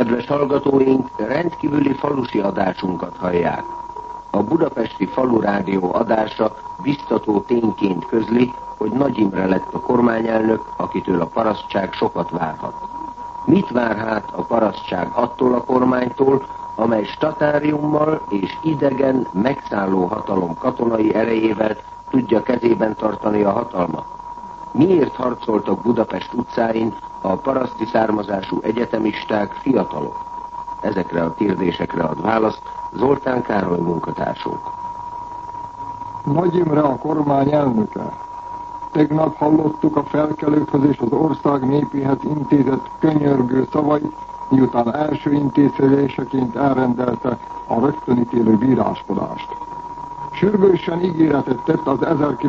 Kedves hallgatóink, rendkívüli falusi adásunkat hallják. A Budapesti Falu Rádió adása biztató tényként közli, hogy Nagy Imre lett a kormányelnök, akitől a parasztság sokat várhat. Mit vár hát a parasztság attól a kormánytól, amely statáriummal és idegen, megszálló hatalom katonai erejével tudja kezében tartani a hatalmat? Miért harcoltak Budapest utcáin a paraszti származású egyetemisták, fiatalok? Ezekre a kérdésekre ad választ Zoltán Károly munkatársunk. Nagy Imre a kormány elnöke. Tegnap hallottuk a felkelőkhöz és az ország népéhez intézett könyörgő szavait, miután első intézkedéseként elrendelte a rögtönítélő bíráskodást. Sürgősen ígéretet tett az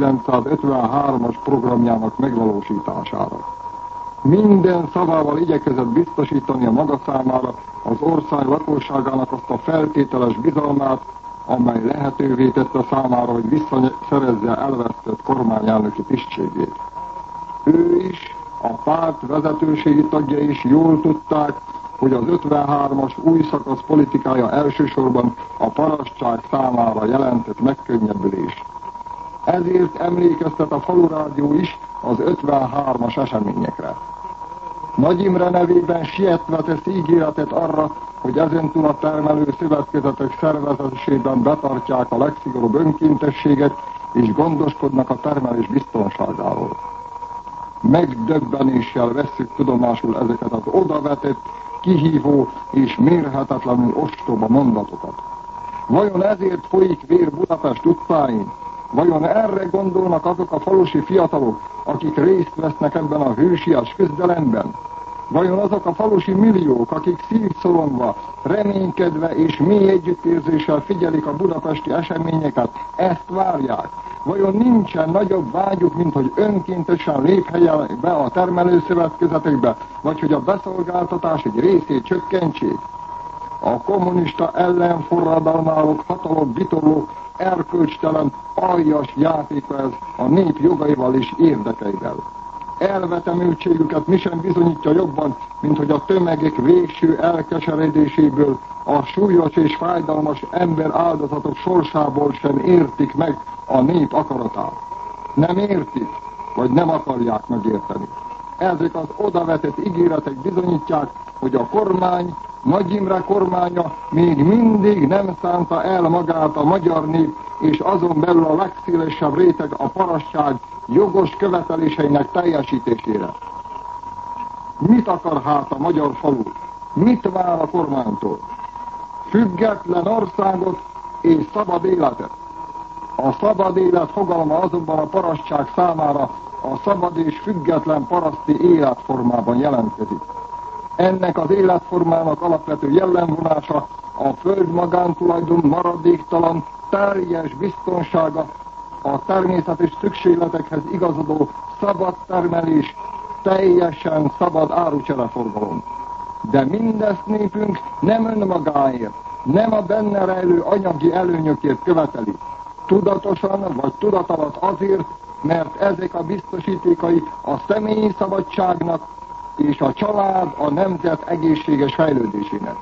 1953-as programjának megvalósítására. Minden szavával igyekezett biztosítani a maga számára az ország lakosságának azt a feltételes bizalmát, amely lehetővé tette számára, hogy visszaszerezze elvesztett kormányelnöki tisztségét. Ő is, a párt vezetőségi tagja is jól tudták, hogy az 53-as új szakasz politikája elsősorban a parasztság számára jelentett megkönnyebbülést. Ezért emlékeztet a Falu Rádió is az 53-as eseményekre. Nagy Imre nevében sietve tesz ígéretet arra, hogy ezentúl a termelő szövetkezetek szervezésében betartják a legszigorúbb önkéntességet és gondoskodnak a termelés biztonságáról. Megdöbbenéssel vesszük tudomásul ezeket az odavetett, kihívó és mérhetetlenül ostoba mondatokat. Vajon ezért folyik vér Budapest utcáin? Vajon erre gondolnak azok a falusi fiatalok, akik részt vesznek ebben a hősies küzdelemben? Vajon azok a falusi milliók, akik szívszorongva, reménykedve és mély együttérzéssel figyelik a budapesti eseményeket, ezt várják? Vajon nincsen nagyobb vágyuk, mint hogy önkéntesen léphelyenek be a termelőszövetkezetekbe, vagy hogy a beszolgáltatás egy részét csökkentsék? A kommunista ellenforradalmárok, hatalom vitorlók erkölcstelen, aljas játéka ez a nép jogaival és érdekeivel. Elvetemültségüket mi sem bizonyítja jobban, mint hogy a tömegek végső elkeseredéséből, a súlyos és fájdalmas ember áldozatok sorsából sem értik meg a nép akaratát. Nem értik, vagy nem akarják megérteni. Ezek az odavetett ígéretek bizonyítják, hogy a kormány, Nagy Imre kormánya még mindig nem szánta el magát a magyar nép, és azon belül a legszélesebb réteg a parasztság jogos követeléseinek teljesítésére. Mit akar hát a magyar falu? Mit vár a kormánytól? Független országot és szabad életet. A szabad élet fogalma azonban a parasztság számára a szabad és független paraszti életformában jelentkezik. Ennek az életformának alapvető jellemvonása a föld magántulajdon maradéktalan, teljes biztonsága, a természetes szükségletekhez igazodó szabad termelés, teljesen szabad árucsereforgalom. De mindezt népünk nem önmagáért, nem a benne rejlő anyagi előnyökért követeli. Tudatosan vagy tudat alatt azért, mert ezek a biztosítékai a személyi szabadságnak és a család, a nemzet egészséges fejlődésének.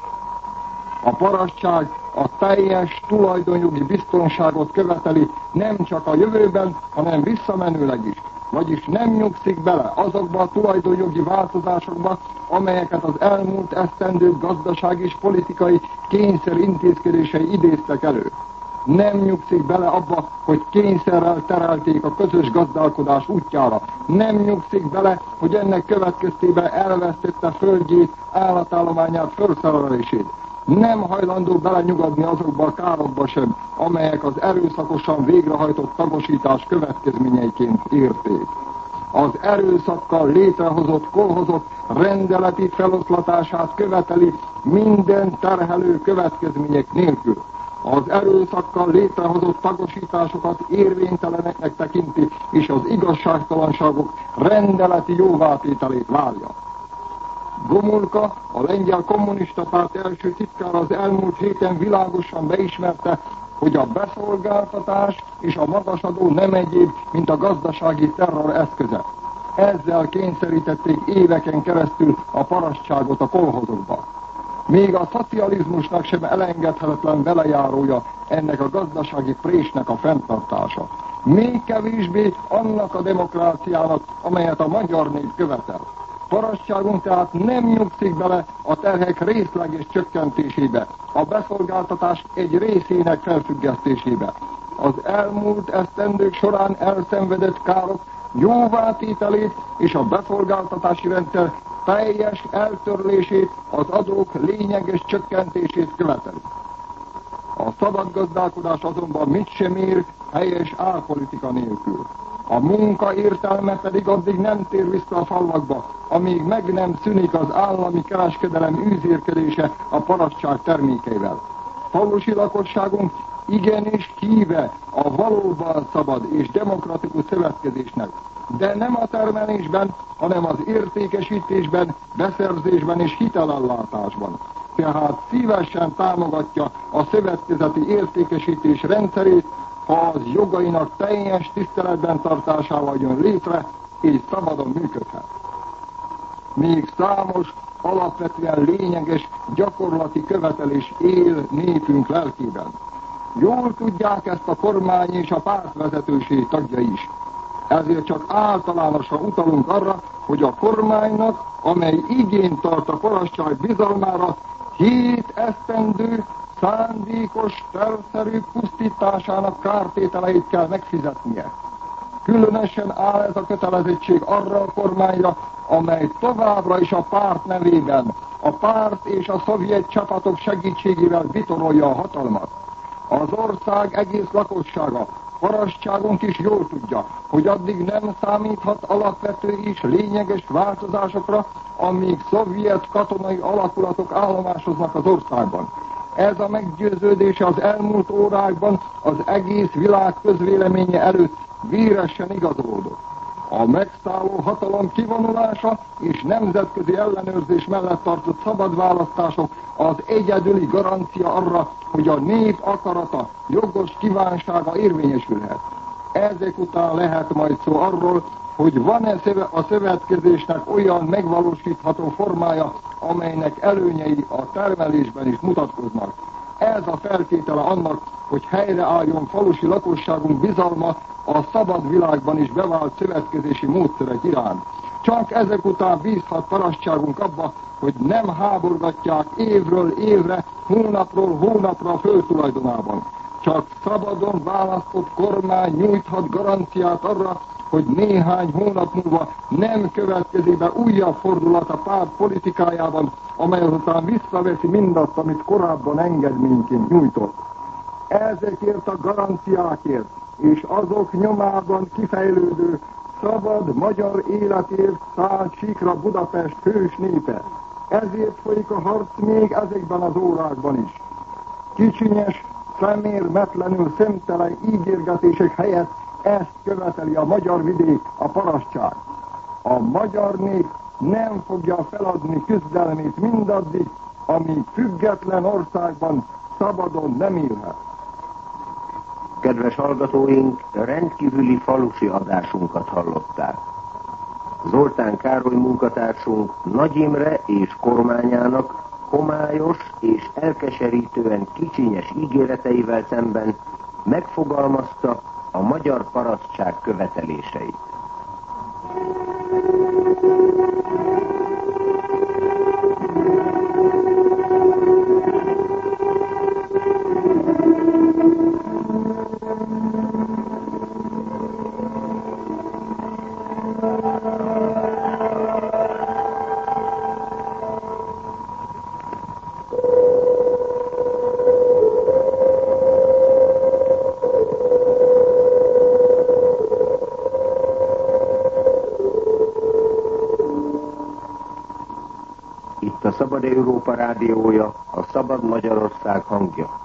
A parasztság a teljes tulajdonjogi biztonságot követeli nem csak a jövőben, hanem visszamenőleg is. Vagyis nem nyugszik bele azokba a tulajdonjogi változásokba, amelyeket az elmúlt esztendők gazdasági és politikai kényszer intézkedései idéztek elő. Nem nyugszik bele abba, hogy kényszerrel terelték a közös gazdálkodás útjára. Nem nyugszik bele, hogy ennek következtében elvesztette földjét, állatállományát, felszerelését. Nem hajlandó belenyugodni azokba a károkba sem, amelyek az erőszakosan végrehajtott tagosítás következményeiként érték. Az erőszakkal létrehozott kolhozok rendeleti feloszlatását követeli minden terhelő következmények nélkül. Az erőszakkal létrehozott tagosításokat érvényteleneknek tekinti, és az igazságtalanságok rendeleti jóvátételét várja. Gomulka, a lengyel kommunista párt első titkára az elmúlt héten világosan beismerte, hogy a beszolgáltatás és a magasadó nem egyéb, mint a gazdasági terror eszköze. Ezzel kényszerítették éveken keresztül a parasztságot a kolhozokba. Még a szocializmusnak sem elengedhetetlen velejárója ennek a gazdasági présnek a fenntartása. Még kevésbé annak a demokráciának, amelyet a magyar nép követel. Parasztságunk tehát nem nyugszik bele a terhek részleges csökkentésébe, a beszolgáltatás egy részének felfüggesztésébe. Az elmúlt esztendők során elszenvedett károk jóvátételét és a beszolgáltatási rendszer teljes eltörlését, az adók lényeges csökkentését követeli. A szabad gazdálkodás azonban mit sem ér helyes álpolitika nélkül. A munka értelme pedig addig nem tér vissza a falvakba, amíg meg nem szűnik az állami kereskedelem űzérkedése a parasztság termékeivel. Falusi lakosságunk igenis híve a valóban szabad és demokratikus szövetkezésnek, de nem a termelésben, hanem az értékesítésben, beszerzésben és hitelellátásban. Tehát szívesen támogatja a szövetkezeti értékesítés rendszerét, ha az jogainak teljes tiszteletben tartásával jön létre, és szabadon működhet. Még számos, alapvetően lényeges, gyakorlati követelés él népünk lelkében. Jól tudják ezt a kormány és a pártvezetőség tagjai is. Ezért csak általánosan utalunk arra, hogy a kormánynak, amely igényt tart a parasztság bizalmára, 7 esztendő szándékos, tervszerű pusztításának kártételeit kell megfizetnie. Különösen áll ez a kötelezettség arra a kormányra, amely továbbra is a párt nevében, a párt és a szovjet csapatok segítségével vitorolja a hatalmat. Az ország egész lakossága, parasztságunk is jól tudja, hogy addig nem számíthat alapvető és lényeges változásokra, amíg szovjet katonai alakulatok állomásoznak az országban. Ez a meggyőződése az elmúlt órákban az egész világ közvéleménye előtt véresen igazolódott. A megszálló hatalom kivonulása és nemzetközi ellenőrzés mellett tartott szabad választások az egyedüli garancia arra, hogy a nép akarata, jogos kívánsága érvényesülhet. Ezek után lehet majd szó arról, hogy van-e a szövetkezésnek olyan megvalósítható formája, amelynek előnyei a termelésben is mutatkoznak. Ez a feltétele annak, hogy helyreálljon falusi lakosságunk bizalma a szabad világban is bevált szövetkezési módszerek iránt. Csak ezek után bízhat parasztságunk abba, hogy nem háborgatják évről évre, hónapról hónapra a föld tulajdonában. Csak szabadon választott kormány nyújthat garanciát arra, hogy néhány hónap múlva nem következik be újabb fordulat a párt politikájában, amely azután visszaveszi mindazt, amit korábban engedményként nyújtott. Ezekért a garanciákért és azok nyomában kifejlődő szabad magyar életért szállt síkra Budapest hős népe. Ezért folyik a harc még ezekben az órákban is. Kicsinyes, szemérmetlenül szemtelen ígérgetések helyett ezt követeli a magyar vidék, a parasztság. A magyar nép nem fogja feladni küzdelmét mindaddig, amíg független országban szabadon nem élhet. Kedves hallgatóink, rendkívüli falusi adásunkat hallották. Zoltán Károly munkatársunk Nagy Imre és kormányának homályos és elkeserítően kicsinyes ígéreteivel szemben megfogalmazta a magyar parasztság követeléseit. Itt a Szabad Európa rádiója, a Szabad Magyarország hangja.